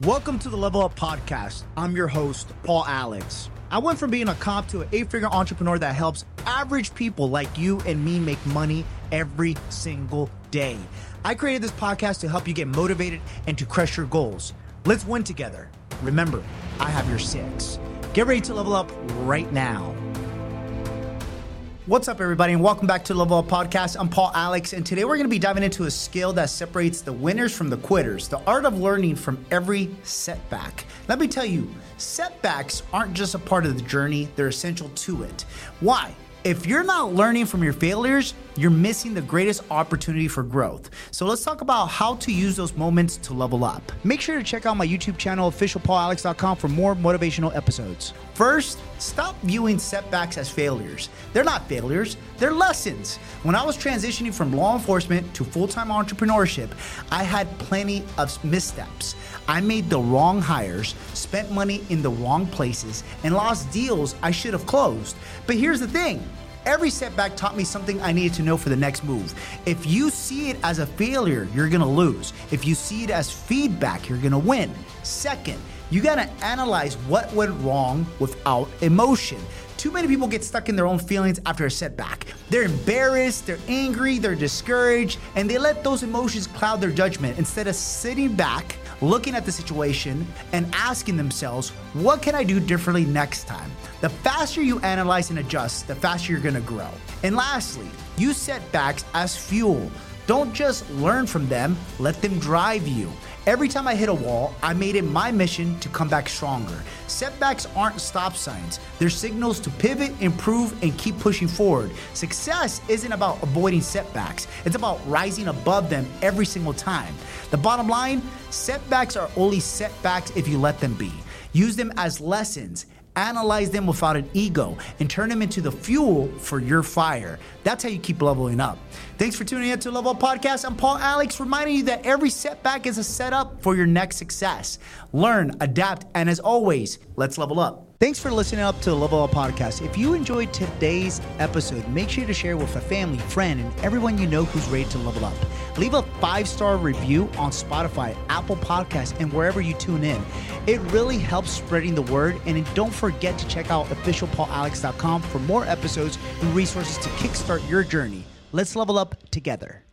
Welcome to the Level Up Podcast. I'm your host, Paul Alex. I went from being a cop to an 8-figure entrepreneur that helps average people like you and me make money every single day. I created this podcast to help you get motivated and to crush your goals. Let's win together. Remember, I have your 6. Get ready to level up right now. What's up, everybody, and welcome back to the Level Up Podcast. I'm Paul Alex, and today we're going to be diving into a skill that separates the winners from the quitters, the art of learning from every setback. Let me tell you, setbacks aren't just a part of the journey, they're essential to it. Why? If you're not learning from your failures, you're missing the greatest opportunity for growth. So let's talk about how to use those moments to level up. Make sure to check out my YouTube channel, officialpaulalex.com, for more motivational episodes. First, stop viewing setbacks as failures. They're not failures, they're lessons. When I was transitioning from law enforcement to full-time entrepreneurship, I had plenty of missteps. I made the wrong hires, spent money in the wrong places, and lost deals I should have closed. But here's the thing. Every setback taught me something I needed to know for the next move. If you see it as a failure, you're gonna lose. If you see it as feedback, you're gonna win. Second, you gotta analyze what went wrong without emotion. Too many people get stuck in their own feelings after a setback. They're embarrassed, they're angry, they're discouraged, and they let those emotions cloud their judgment instead of sitting back, looking at the situation, and asking themselves, what can I do differently next time? The faster you analyze and adjust, the faster you're gonna grow. And lastly, use setbacks as fuel. Don't just learn from them, let them drive you. Every time I hit a wall, I made it my mission to come back stronger. Setbacks aren't stop signs. They're signals to pivot, improve, and keep pushing forward. Success isn't about avoiding setbacks. It's about rising above them every single time. The bottom line, setbacks are only setbacks if you let them be. Use them as lessons. Analyze them without an ego and turn them into the fuel for your fire. That's how you keep leveling up. Thanks for tuning in to Level Up Podcast. I'm Paul Alex, reminding you that every setback is a setup for your next success. Learn, adapt, and as always, let's level up. Thanks for listening up to the Level Up Podcast. If you enjoyed today's episode, make sure to share with a family, friend, and everyone you know who's ready to level up. Leave a 5-star review on Spotify, Apple Podcasts, and wherever you tune in. It really helps spreading the word, and don't forget to check out officialpaulalex.com for more episodes and resources to kickstart your journey. Let's level up together.